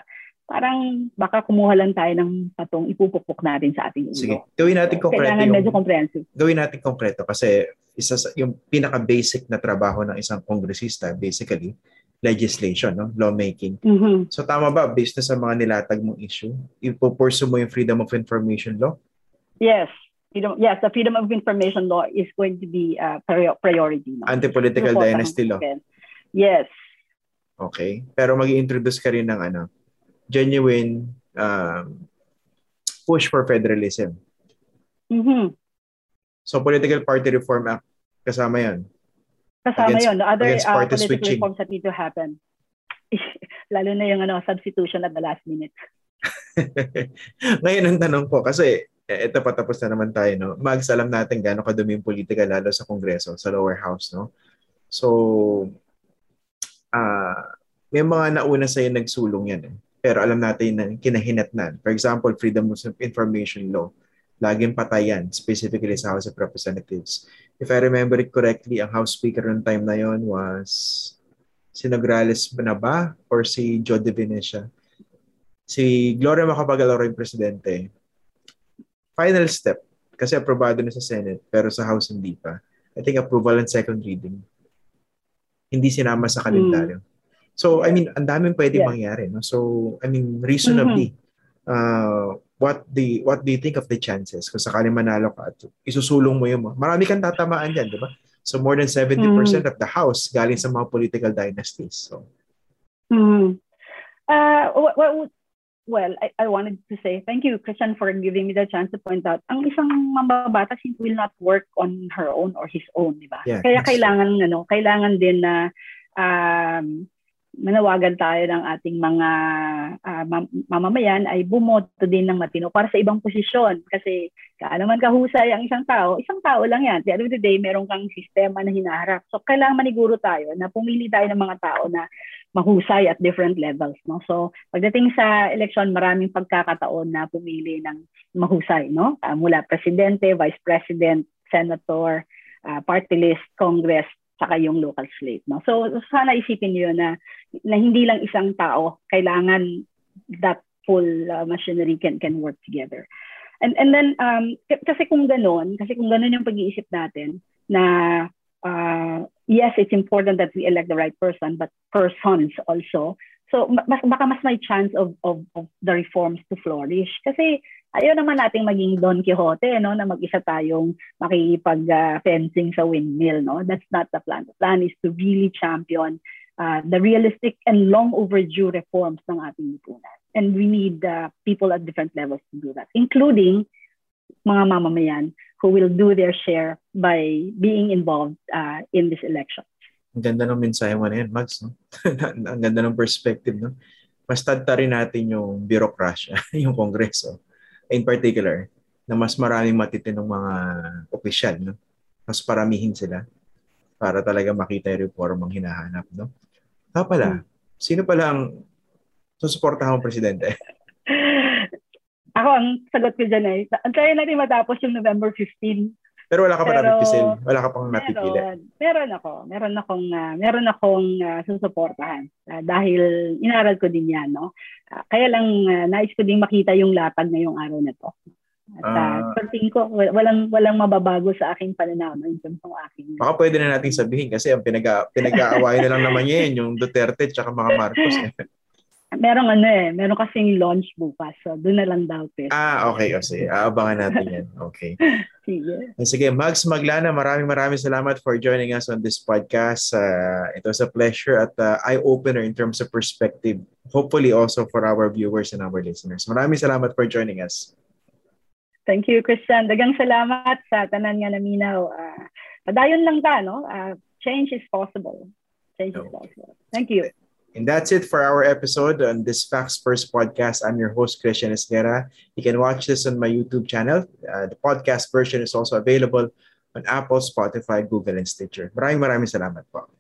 parang baka kumuha lang tayo ng patong ipupukpok natin sa ating ulo. Sige, gawin natin So, konkreto kailangan yung, medyo comprehensive. Gawin natin konkreto kasi isa sa, yung pinaka-basic na trabaho ng isang kongresista, basically, legislation, no? Lawmaking. Mm-hmm. So tama ba, based na sa mga nilatag mong issue, ipupursue mo yung Freedom of Information Law? Yes. Freedom, yes, the Freedom of Information Law is going to be a priority. No? Anti-political dynasty law? Yes. Okay. Pero mag-i-introduce ka rin ng ano, genuine um, push for federalism. Mm-hmm. So, Political Party Reform Act, kasama yan? Kasama against, yun. The other uh, political switching. reforms that need to happen. Lalo na yung ano, substitution at the last minute. Ngayon ang tanong ko, kasi ito patapos na naman tayo, no? Mags, alam natin gaano kadumi yung politika, lalo sa Kongreso, sa lower house, no? So, uh, may mga nauna sa'yo nagsulong yan, eh. Pero alam natin na kinahinatnan. For example, Freedom of Information Law. Laging patayan, specifically sa House of Representatives. If I remember it correctly, ang House Speaker noong time na yon was si Nograles na ba? Or si Joe De Venecia? Si Gloria Macapagal-Oro yung presidente. Final step, kasi aprobado na sa Senate, pero sa House hindi pa. I think approval and second reading. Hindi sinama sa kalendaryo. Mm. So, I mean, ang daming pwedeng yeah. mangyari. No? So, I mean, reasonably, mm-hmm. uh, what the what do you think of the chances kung sakaling manalo ka at isusulong mo yun mo? Marami kang tatamaan dyan, di ba? So, more than seventy percent mm-hmm. of the House galing sa mga political dynasties. So, mm-hmm. uh, what, what, well, I, I wanted to say thank you, Christian, for giving me the chance to point out, ang isang mambabatas will not work on her own or his own, di ba? Yeah, Kaya kailangan, ano, kailangan din na um, manawagan tayo ng ating mga uh, mamamayan ay bumoto din ng matino para sa ibang posisyon. Kasi kaano man kahusay ang isang tao, isang tao lang yan. At the end of the day, meron kang sistema na hinaharap. So, kailangan maniguro tayo na pumili tayo ng mga tao na mahusay at different levels. No? So, pagdating sa election, maraming pagkakataon na pumili ng mahusay. No? Uh, mula presidente, vice president, senator, uh, party list, congress, saka yung local slate. No? So, sana isipin niyo na, na hindi lang isang tao, kailangan that full uh, machinery can can work together. And and then, um, k- kasi kung gano'n, kasi kung gano'n yung pag-iisip natin, na uh, yes, it's important that we elect the right person, but persons also. So, mas, baka mas may chance of, of, of the reforms to flourish. Kasi, ayaw naman nating maging Don Quixote, no, na mag-isa tayong makikipag-fencing uh, sa windmill, no? That's not the plan. The plan is to really champion uh, the realistic and long overdue reforms ng ating lipunan. And we need uh, people at different levels to do that, including mga mamamayan who will do their share by being involved uh, in this election. Ang ganda ng mensahe mo na yan, Mags. No? Ang ganda ng perspective. No? Mas tadta rin natin yung bureaucracia, yung Kongreso. In particular, na mas maraming matitinong mga opisyal, no? Mas paramihin sila para talaga makita yung reformang hinahanap, no? Ha pala, hmm. sino pala ang susuportahan ng presidente? Ako, ang sagot ko dyan ay, antayin natin matapos yung November fifteenth. Pero wala ka pa napipisil? Wala ka pang napipili? Meron, meron ako. Meron akong, uh, meron akong uh, susuportahan. Uh, dahil inaral ko din yan, no? Uh, kaya lang, uh, nais ko din makita yung latag ngayong araw na to. At uh, uh, tingin ko, walang, walang mababago sa aking pananaw, no? In terms ng aking... Baka pwede na nating sabihin kasi ang pinag- pinag-aawayan na lang naman niya yung Duterte at saka mga Marcos. Eh. Merong ano eh, meron kasing launch bukas. So, doon na lang daw. Eh. Ah, okay. O sige, aabangan natin yan. Okay. Sige. Sige, Mags Maglana, maraming maraming salamat for joining us on this podcast. Uh, it was a pleasure at uh, eye-opener in terms of perspective. Hopefully also for our viewers and our listeners. Maraming salamat for joining us. Thank you, Christian. Dagang salamat sa tanan nga naminaw. Uh, padayon lang ta, no? Uh, change is possible. Change is possible. Thank you. And that's it for our episode on this Facts First podcast. I'm your host, Christian Esguerra. You can watch this on my YouTube channel. Uh, the podcast version is also available on Apple, Spotify, Google, and Stitcher. Maraming maraming salamat po.